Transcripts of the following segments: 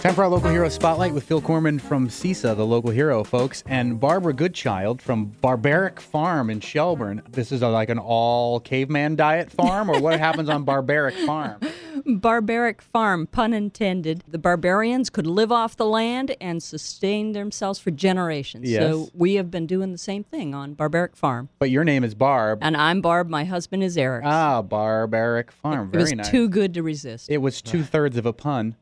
Time for our local hero spotlight with Phil Corman from CISA, the local hero, folks, and Barbara Goodchild from Barbaric Farm in Shelburne. This is like an all caveman diet farm, or what happens on Barbaric Farm? Barbaric Farm, pun intended. The barbarians could live off the land and sustain themselves for generations. Yes. So we have been doing the same thing on Barbaric Farm. But your name is Barb. And I'm Barb. My husband is Eric. Barbaric Farm. It was Very nice. too good to resist. It was 2/3 of a pun.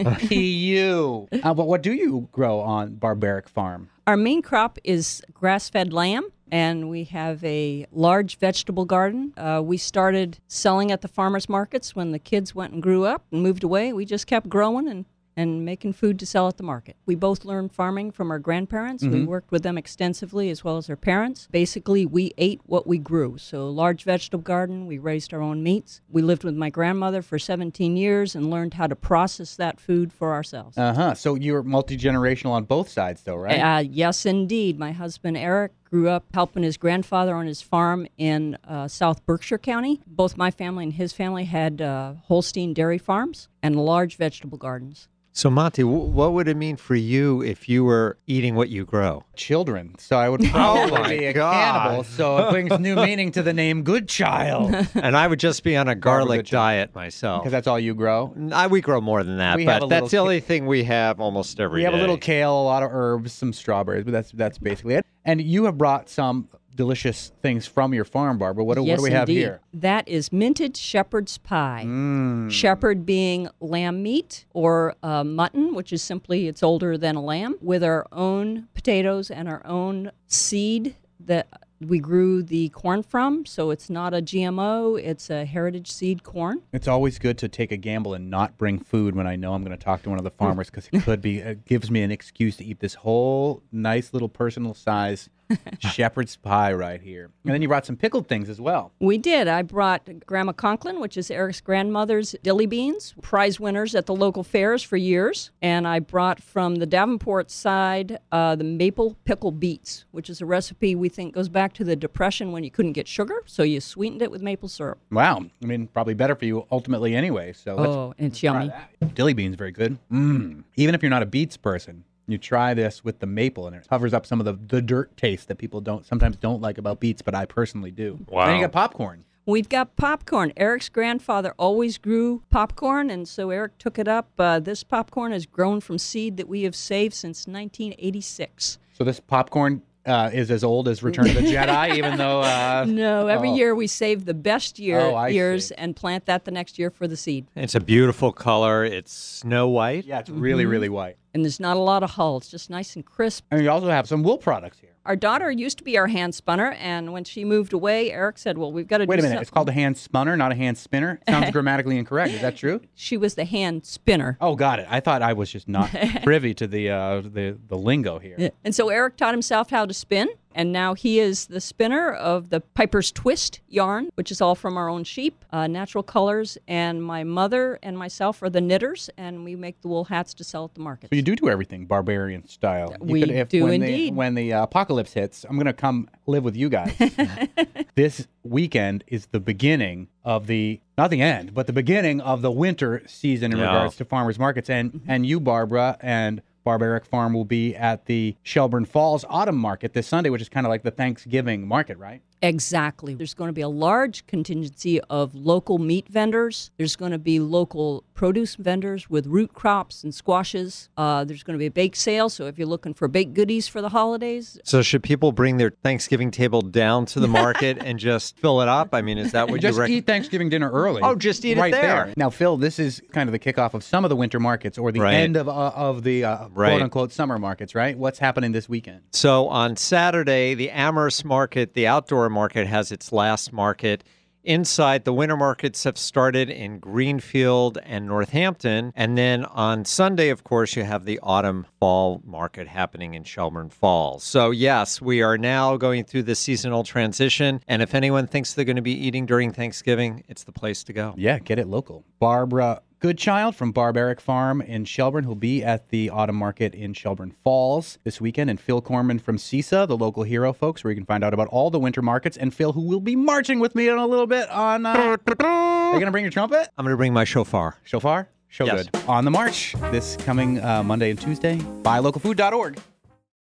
P.U. But what do you grow on Barbaric Farm? Our main crop is grass-fed lamb, and we have a large vegetable garden. We started selling at the farmers markets when the kids went and grew up and moved away. We just kept growing and making food to sell at the market. We both learned farming from our grandparents. We worked with them extensively as well as our parents. Basically, we ate what we grew. So large vegetable garden, we raised our own meats. We lived with my grandmother for 17 years and learned how to process that food for ourselves. So you're multi-generational on both sides, though, right? Yes, indeed. My husband, Eric, grew up helping his grandfather on his farm in South Berkshire County. Both my family and his family had Holstein dairy farms and large vegetable gardens. So, Monty, what would it mean for you if you were eating what you grow? Children. So I would probably my be a God. cannibal. So it brings new meaning to the name Goodchild. And I would just be on a garlic Goodchild. diet myself. Because that's all you grow. We grow more than that, We have a but little that's the only thing we have almost every day. We have a little kale, a lot of herbs, some strawberries, but that's basically it. And you have brought some delicious things from your farm, Barbara. What do we have indeed. here? That is minted shepherd's pie. Shepherd being lamb meat or mutton, which is simply it's older than a lamb, with our own potatoes and our own seed that we grew the corn from. So it's not a GMO, it's a heritage seed corn. It's always good to take a gamble and not bring food when I know I'm going to talk to one of the farmers, because it gives me an excuse to eat this whole nice little personal size shepherd's pie right here. And then you brought some pickled things as well. We did. I brought Grandma Conklin, which is Eric's grandmother's dilly beans, prize winners at the local fairs for years. And I brought from the Davenport side the maple pickle beets, which is a recipe we think goes back to the Depression when you couldn't get sugar, so you sweetened it with maple syrup. Wow. I mean, probably better for you ultimately anyway. So it's yummy. try that. Dilly beans, very good. Even if you're not a beets person, you try this with the maple, and it covers up some of the dirt taste that people sometimes don't like about beets, but I personally do. Wow. Then you got popcorn. We've got popcorn. Eric's grandfather always grew popcorn, and so Eric took it up. This popcorn has grown from seed that we have saved since 1986. So this popcorn is as old as Return of the Jedi, even though... No, every year we save the best years see. and plant that the next year for the seed. It's a beautiful color. It's snow white. Yeah, it's really, really white. And there's not a lot of hull. It's just nice and crisp. And you also have some wool products here. Our daughter used to be our hand spunner, and when she moved away, Eric said, well, we've got to Wait a minute. something. It's called a hand spunner, not a hand spinner. It sounds grammatically incorrect. Is that true? She was the hand spinner. Oh, got it. I thought I was just not privy to the lingo here. And so Eric taught himself how to spin, and now he is the spinner of the Piper's Twist yarn, which is all from our own sheep, natural colors, and my mother and myself are the knitters, and we make the wool hats to sell at the market. So you do everything barbarian style. We do indeed. When the apocalypse hits, I'm going to come live with you guys. This weekend is the beginning of not the end, but the beginning of the winter season in regards to farmers markets. And you, Barbara, and Barbaric Farm will be at the Shelburne Falls Autumn Market this Sunday, which is kind of like the Thanksgiving market, right? Exactly. There's going to be a large contingency of local meat vendors. There's going to be local produce vendors with root crops and squashes. There's going to be a bake sale, so if you're looking for baked goodies for the holidays. So should people bring their Thanksgiving table down to the market and just fill it up? I mean, is that what Just you recommend? eat Thanksgiving dinner early. Oh, just eat it right there. Now, Phil, this is kind of the kickoff of some of the winter markets, or the Right. end of the quote-unquote summer markets, right? What's happening this weekend? So on Saturday, the Amherst Market, the outdoor market, has its last market. Inside, the winter markets have started in Greenfield and Northampton. And then on Sunday, of course, you have the autumn fall market happening in Shelburne Falls. So yes, we are now going through the seasonal transition. And if anyone thinks they're going to be eating during Thanksgiving, it's the place to go. Yeah, get it local. Barbara Goodchild from Barbaric Farm in Shelburne, who'll be at the autumn market in Shelburne Falls this weekend, and Phil Corman from CISA, the local hero, folks, where you can find out about all the winter markets. And Phil, who will be marching with me in a little bit on... Are you going to bring your trumpet? I'm going to bring my shofar. Shofar? Show Yes. good. On the March this coming Monday and Tuesday. BuyLocalFood.org.